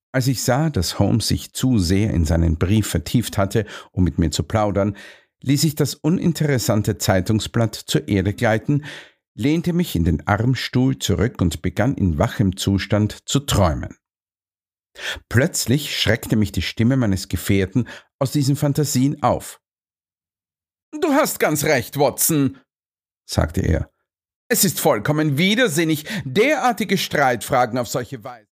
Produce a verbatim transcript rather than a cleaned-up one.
Als ich sah, dass Holmes sich zu sehr in seinen Brief vertieft hatte, um mit mir zu plaudern, ließ ich das uninteressante Zeitungsblatt zur Erde gleiten, lehnte mich in den Armstuhl zurück und begann in wachem Zustand zu träumen. Plötzlich schreckte mich die Stimme meines Gefährten aus diesen Fantasien auf. »Du hast ganz recht, Watson«, sagte er. »Es ist vollkommen widersinnig, derartige Streitfragen auf solche Weise